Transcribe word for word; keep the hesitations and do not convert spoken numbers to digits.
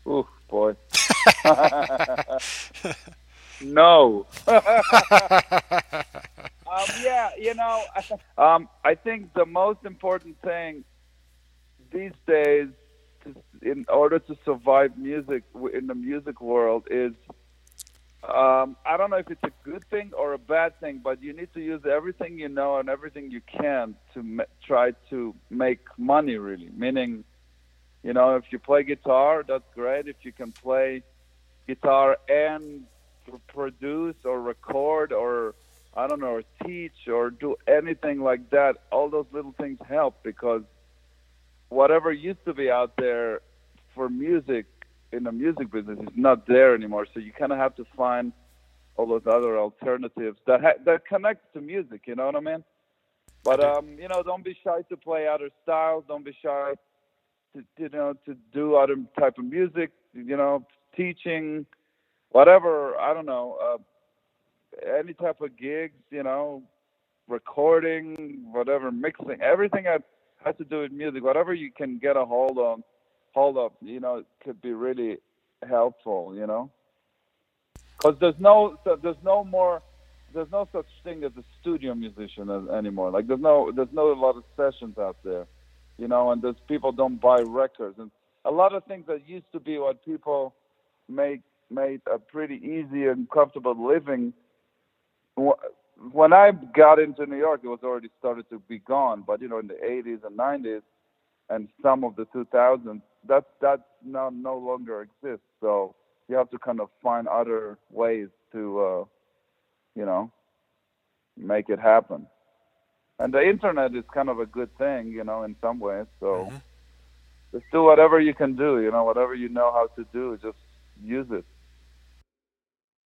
Ooh, boy. No. Um, yeah, you know, um, I think the most important thing these days, to, in order to survive music w- in the music world, is um, I don't know if it's a good thing or a bad thing, but you need to use everything you know and everything you can to ma- try to make money. Really, meaning, you know, if you play guitar, that's great. If you can play guitar and pr- produce or record or I don't know, or teach or do anything like that, all those little things help because whatever used to be out there for music in the music business is not there anymore. So you kind of have to find all those other alternatives that ha- that connect to music. You know what I mean? I But do. um, you know, don't be shy to play other styles. Don't be shy to you know to do other type of music. You know, teaching, whatever. I don't know. Uh, any type of gigs, you know, recording, whatever, mixing, everything that has to do with music, whatever you can get a hold on, hold of, you know, it could be really helpful, you know, because there's no, so there's no more, there's no such thing as a studio musician as, anymore. Like there's no, there's no a lot of sessions out there, you know, and there's people don't buy records and a lot of things that used to be what people make made a pretty easy and comfortable living when I got into New York, it was already started to be gone. But you know, in the eighties and nineties and some of the two thousands, that that now no longer exists. So you have to kind of find other ways to, uh, you know, make it happen. And the internet is kind of a good thing, you know, in some ways. So Hmm. just do whatever you can do, you know, whatever you know how to do, just use it.